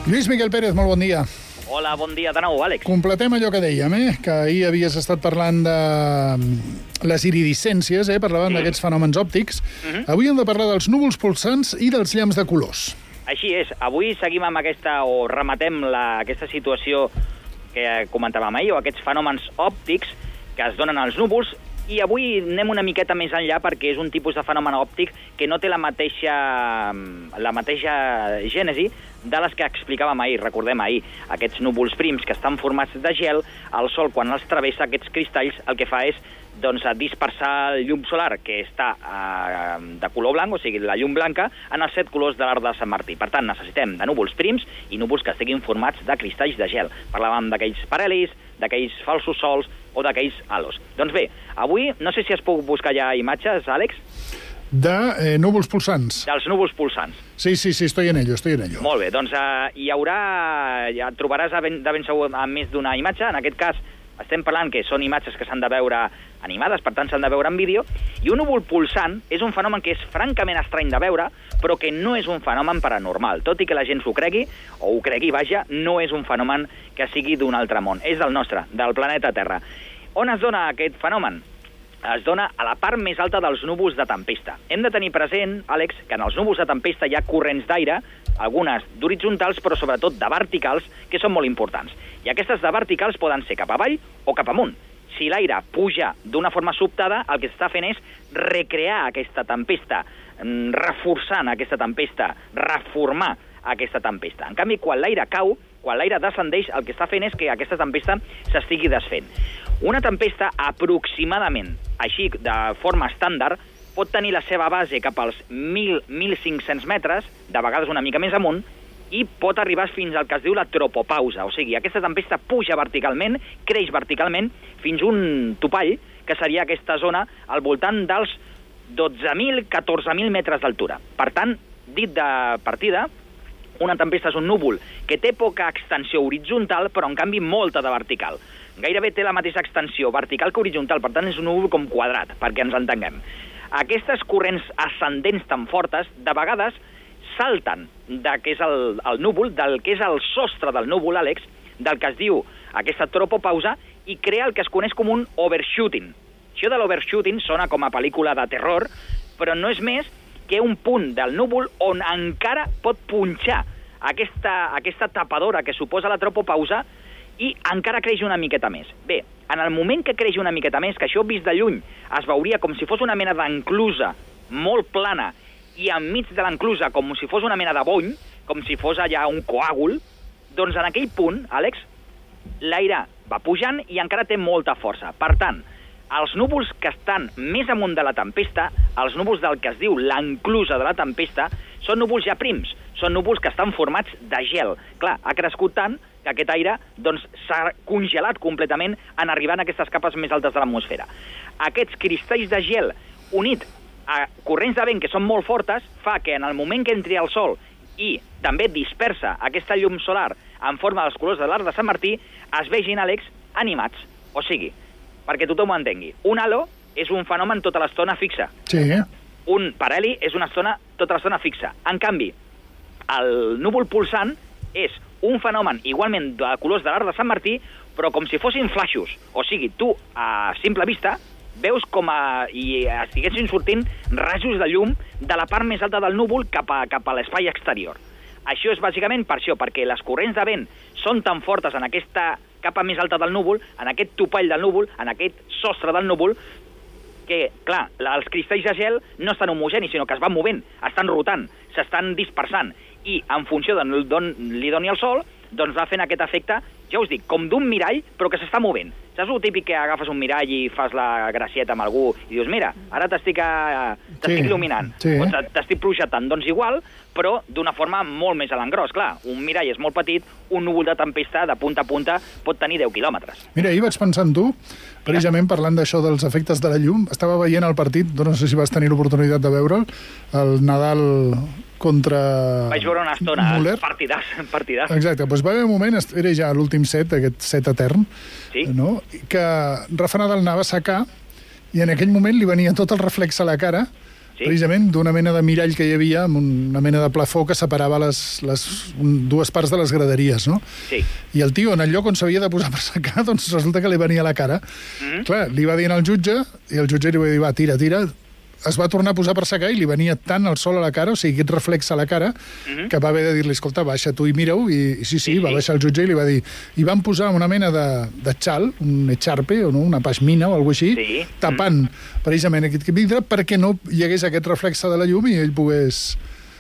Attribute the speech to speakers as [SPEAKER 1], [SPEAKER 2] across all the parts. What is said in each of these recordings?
[SPEAKER 1] Lluís Miquel Pérez, molt bon dia.
[SPEAKER 2] Hola, bon dia de nou, Àlex.
[SPEAKER 1] Completem allò que dèiem, que ahir havies estat parlant de les iridescències, parlàvem d'aquests fenòmens òptics. Avui hem de parlar dels núvols pulsants i dels llamps de colors.
[SPEAKER 2] Així és, avui seguim amb rematem aquesta situació que comentàvem ahir, o aquests fenòmens òptics que es donen als núvols, i avui anem una miqueta més enllà perquè és un tipus de fenomen òptic que no té la mateixa gènesi de les que explicàvem ahir. Recordem ahir, aquests núvols prims que estan formats de gel, el sol quan els travessa aquests cristalls el que fa és dispersar el llum solar que està de color blanc, o sigui, la llum blanca, en els 7 colors de l'arc de Sant Martí. Per tant, necessitem de núvols prims i núvols que estiguin formats de cristalls de gel. Parlàvem d'aquells parhelis, d'aquells falsos sols o d'aquells halos. Doncs bé, avui, no sé si es puc buscar ja imatges, Àlex?
[SPEAKER 1] De núvols pulsants.
[SPEAKER 2] Dels núvols pulsants.
[SPEAKER 1] Sí, estoy en ello.
[SPEAKER 2] Molt bé, doncs hi haurà, ja trobaràs de ben segur més d'una imatge. En aquest cas, estem parlant que són imatges que s'han de veure animades, per tant s'han de veure en vídeo, i un núvol pulsant és un fenomen que és francament estrany de veure, però que no és un fenomen paranormal. Tot i que la gent s'ho cregui, o ho cregui, vaja, no és un fenomen que sigui d'un altre món. És del nostre, del planeta Terra. On es dona aquest fenomen? Es dona a la part més alta dels núvols de tempesta. Hem de tenir present, Àlex, que en els núvols de tempesta hi ha corrents d'aire, algunes d'horitzontals, però sobretot de verticals, que són molt importants. I aquestes de verticals poden ser cap avall o cap amunt. Si l'aire puja d'una forma sobtada, el que s'està fent és recrear aquesta tempesta, reforçant aquesta tempesta, reformar aquesta tempesta. En canvi, quan l'aire cau, quan l'aire descendeix, el que està fent és que aquesta tempesta s'estigui desfent. Una tempesta aproximadament, així de forma estàndard, pot tenir la seva base cap als 1.000-1.500 metres, de vegades una mica més amunt, i pot arribar fins al que es diu la tropopausa. O sigui, aquesta tempesta puja verticalment, creix verticalment, fins un topall, que seria aquesta zona al voltant dels 12.000-14.000 metres d'altura. Per tant, dit de partida, una tempesta és un núvol que té poca extensió horitzontal, però en canvi molta de vertical. Gairebé té la mateixa extensió vertical que horitzontal, per tant és un núvol com quadrat, perquè ens entenguem. Aquestes corrents ascendents tan fortes, de vegades, salten del que és el núvol, del que és el sostre del núvol, Àlex, del que es diu aquesta tropopausa, i crea el que es coneix com un overshooting. Això de l'overshooting sona com a pel·lícula de terror, però no és més que un punt del núvol on encara pot punxar aquesta tapadora que suposa la tropopausa i encara creix una miqueta més. Bé, en el moment que creix una miqueta més, que això vist de lluny es veuria com si fos una mena d'enclusa molt plana i enmig de l'enclusa com si fos una mena de bony, com si fos allà un coàgul, doncs en aquell punt, Àlex, l'aire va pujant i encara té molta força. Per tant, els núvols que estan més amunt de la tempesta, els núvols del que es diu l'enclusa de la tempesta, són núvols ja prims, són núvols que estan formats de gel. Clar, ha crescut tant que aquest aire s'ha congelat completament en arribar a aquestes capes més altes de l'atmosfera. Aquests cristalls de gel units a corrents de vent que són molt fortes fa que en el moment que entri el sol i també dispersa aquesta llum solar en forma dels colors de l'arc de Sant Martí, es vegin, Àlex, animats. O sigui, perquè tothom ho entengui, un halo és un fenomen tota l'estona fixa.
[SPEAKER 1] Sí.
[SPEAKER 2] Un parheli és una estona tota l'estona fixa. En canvi, el núvol pulsant és un fenomen igualment de colors de l'arc de Sant Martí, però com si fossin flaixos. O sigui, tu, a simple vista, veus com i estiguessin sortint rajos de llum de la part més alta del núvol cap a l'espai exterior. Això és bàsicament per això, perquè les corrents de vent són tan fortes en aquesta capa més alta del núvol, en aquest topall del núvol, en aquest sostre del núvol, que, clar, els cristalls de gel no estan homogenis, sinó que es van movent, estan rotant, s'estan dispersant, i en funció d'on li doni el sol, doncs va fent aquest efecte, ja us dic, com d'un mirall, però que s'està movent. Saps el típic que agafes un mirall i fas la gracieta amb algú i dius, mira, ara t'estic il·luminant, o t'estic projectant. Doncs igual, però d'una forma molt més a l'engròs. Clar, un mirall és molt petit, un núvol de tempesta de punta a punta pot tenir 10 quilòmetres.
[SPEAKER 1] Mira, ahir vaig pensar en tu, precisament parlant d'això dels efectes de la llum. Estava veient el partit, no sé si vas tenir l'oportunitat de veure'l, el Nadal contra
[SPEAKER 2] Vaig veure una estona,
[SPEAKER 1] Müller.
[SPEAKER 2] partidàs.
[SPEAKER 1] Exacte, doncs va haver un moment, era ja l'últim set, aquest set etern,
[SPEAKER 2] sí?
[SPEAKER 1] No? Que Rafa Nadal anava a secar i en aquell moment li venia tot el reflex a la cara precisament d'una mena de mirall que hi havia, amb una mena de plafó que separava les dues parts de les graderies, no?
[SPEAKER 2] Sí.
[SPEAKER 1] I el tio, en el lloc on s'havia de posar per secar, doncs resulta que li venia a la cara. Clar, li va dir al jutge, i el jutge li va dir, va, tira, es va tornar a posar per secar i li venia tant el sol a la cara, o sigui, aquest reflex a la cara, que va haver de dir-li, escolta, baixa tu i mira-ho, i sí, va baixar el jutge i li va dir... I van posar una mena de xal, un echarpe, o no, una pashmina o alguna cosa així, tapant precisament aquest vidre perquè no hi hagués aquest reflexe de la llum i ell pogués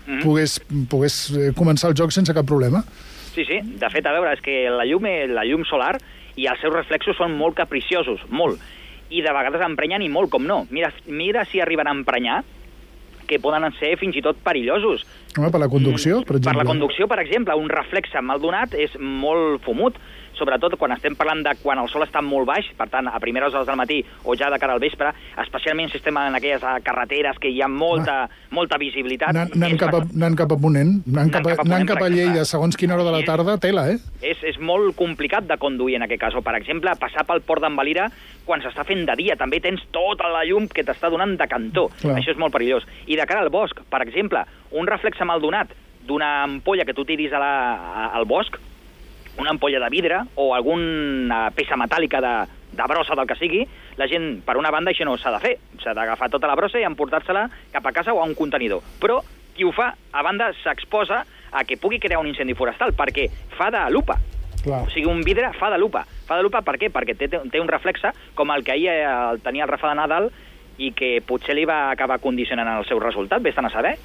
[SPEAKER 1] començar el joc sense cap problema.
[SPEAKER 2] Sí. De fet, a veure, és que la llum solar i els seus reflexos són molt capriciosos, molt. I de vegades emprenyen i molt, com no. Mira si arriben a emprenyar, que poden ser fins i tot perillosos.
[SPEAKER 1] Home, per la conducció, per exemple.
[SPEAKER 2] Per la conducció, per exemple, un reflexe mal donat és molt fumut, sobretot quan estem parlant de quan el sol està molt baix, per tant, a primeres hores del matí o ja de cara al vespre, especialment si estem en aquelles carreteres que hi ha molta visibilitat.
[SPEAKER 1] Anant cap a Ponent, anant cap a Lleida, segons quina hora de la tarda, tela, eh?
[SPEAKER 2] És molt complicat de conduir en aquest cas. O, per exemple, passar pel port d'en Valira quan s'està fent de dia. També tens tota la llum que t'està donant de cantó. Clar. Això és molt perillós. I de cara al bosc, per exemple, un reflexe mal donat d'una ampolla que tu tiris al bosc, una ampolla de vidre o alguna peça metàl·lica de brossa del que sigui, la gent, per una banda, això no s'ha de fer. S'ha d'agafar tota la brossa i emportar-se-la cap a casa o a un contenidor. Però qui ho fa, a banda, s'exposa a que pugui crear un incendi forestal, perquè fa de lupa. Clar. O sigui, un vidre fa de lupa. Fa de lupa per què? Perquè té un reflexe com el que ahir tenia el Rafa de Nadal i que potser li va acabar condicionant el seu resultat, vés-te'n a saber.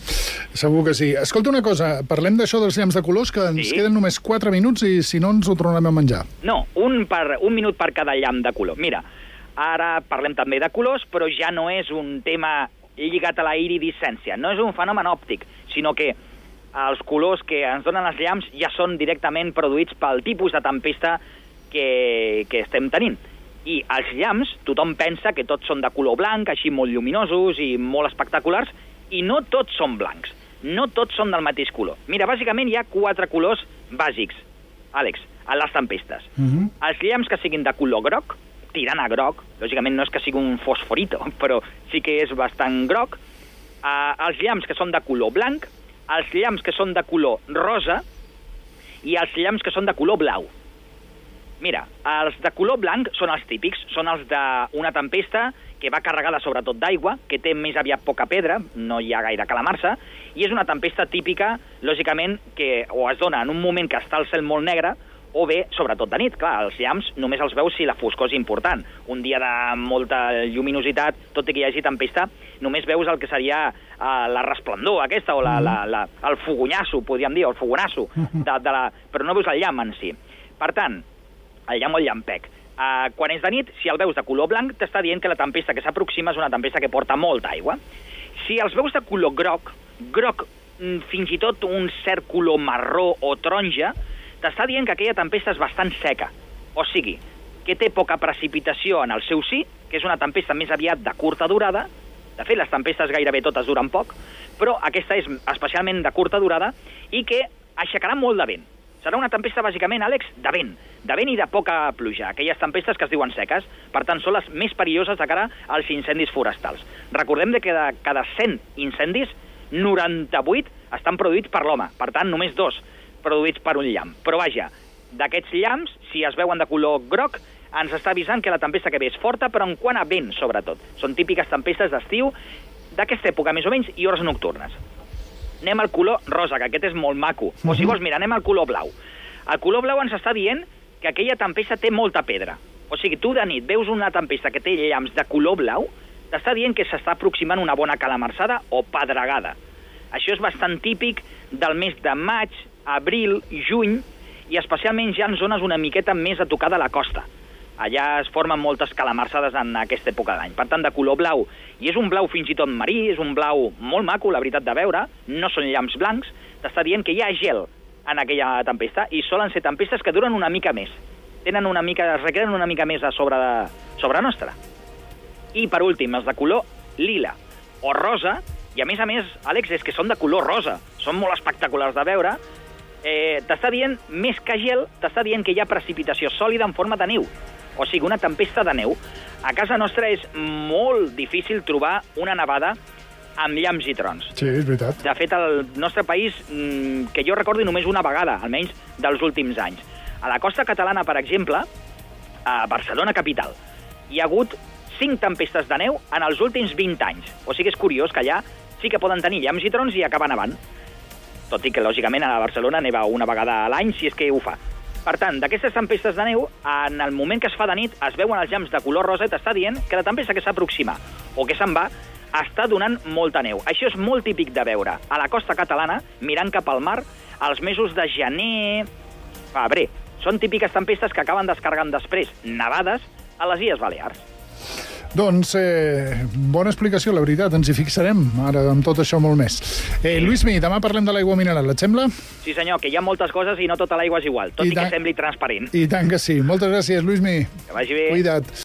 [SPEAKER 1] Segur que sí. Escolta una cosa, parlem d'això dels llamps de colors, que ens queden només 4 minuts i si no ens ho tornarem a menjar.
[SPEAKER 2] No, un minut per cada llamp de color. Mira, ara parlem també de colors, però ja no és un tema lligat a la iridescència, no és un fenomen òptic, sinó que els colors que ens donen els llamps ja són directament produïts pel tipus de tempesta que estem tenint. I els llamps, tothom pensa que tots són de color blanc, així molt lluminosos i molt espectaculars, i no tots són blancs, no tots són del mateix color. Mira, bàsicament hi ha 4 colors bàsics, Àlex, a les tempestes. Els llamps que siguin de color groc, tirant a groc, lògicament no és que sigui un fosforito, però sí que és bastant groc. Els llamps que són de color blanc, els llamps que són de color rosa i els llamps que són de color blau. Mira, els de color blanc són els típics, són els d'una tempesta que va carregada sobretot d'aigua, que té més aviat poca pedra, no hi ha gaire calamarsa, i és una tempesta típica, lògicament, que o es dona en un moment que està el cel molt negre, o bé, sobretot de nit. Clar, els llamps només els veus si la foscor és important. Un dia de molta lluminositat, tot i que hi hagi tempesta, només veus el que seria la resplendor aquesta, o el fogonyasso, podríem dir, o el fogonasso, però no veus el llamp en si. Per tant, el llamp o el llampec. Quan és de nit, si el veus de color blanc, t'està dient que la tempesta que s'aproxima és una tempesta que porta molta aigua. Si els veus de color groc, fins i tot un cert color marró o taronja, t'està dient que aquella tempesta és bastant seca. O sigui, que té poca precipitació en el seu si, que és una tempesta més aviat de curta durada. De fet, les tempestes gairebé totes duren poc, però aquesta és especialment de curta durada i que aixecarà molt de vent. Serà una tempesta, bàsicament, Àlex, de vent i de poca pluja, aquelles tempestes que es diuen seques, per tant, són les més perilloses de cara als incendis forestals. Recordem que de cada 100 incendis, 98 estan produïts per l'home, per tant, només 2 produïts per un llamp. Però vaja, d'aquests llamps, si es veuen de color groc, ens està avisant que la tempesta que ve és forta, però en quant a vent, sobretot. Són típiques tempestes d'estiu, d'aquesta època, més o menys, i hores nocturnes. Anem al color rosa, que aquest és molt maco. O si vols, mira, anem al color blau. El color blau ens està dient que aquella tempesta té molta pedra. O sigui, tu de nit veus una tempesta que té llamps de color blau, t'està dient que s'està aproximant una bona calamarsada o pedregada. Això és bastant típic del mes de maig, abril, juny, i especialment ja en zones una miqueta més a tocar de la costa. Allà es formen moltes calamarsades en aquesta època de l'any. Per tant, de color blau, i és un blau fins i tot marí, és un blau molt maco, la veritat, de veure, no són llamps blancs, t'està dient que hi ha gel en aquella tempesta, i solen ser tempestes que duren una mica més. Es requeren una mica més a sobre nostra. I, per últim, els de color lila o rosa, i a més, Àlex, és que són de color rosa, són molt espectaculars de veure, t'està dient, més que gel, t'està dient que hi ha precipitació sòlida en forma de neu. O sigui, una tempesta de neu. A casa nostra és molt difícil trobar una nevada amb llamps i trons.
[SPEAKER 1] Sí, és veritat.
[SPEAKER 2] De fet, al nostre país, que jo recordi només una vegada, almenys dels últims anys. A la costa catalana, per exemple, a Barcelona capital, hi ha hagut 5 tempestes de neu en els últims 20 anys. O sigui, és curiós que allà sí que poden tenir llamps i trons i acaben nevant. Tot i que, lògicament, a Barcelona neva una vegada a l'any, si és que ho fa. Per tant, d'aquestes tempestes de neu, en el moment que es fa de nit, es veuen els llamps de color rosa i t'està dient que la tempesta que s'aproxima o que se'n va està donant molta neu. Això és molt típic de veure a la costa catalana, mirant cap al mar, als mesos de gener, febrer. Són típiques tempestes que acaben descarregant després nevades a les Illes Balears.
[SPEAKER 1] Doncs, bona explicació, la veritat. Ens hi fixarem, ara, amb tot això molt més. Lluïsmi, demà parlem de l'aigua mineral, et sembla?
[SPEAKER 2] Sí, senyor, que hi ha moltes coses i no tota l'aigua és igual, tot i que sembli transparent.
[SPEAKER 1] I tant que sí. Moltes gràcies, Lluïsmi.
[SPEAKER 2] Que vagi bé.
[SPEAKER 1] Cuida't.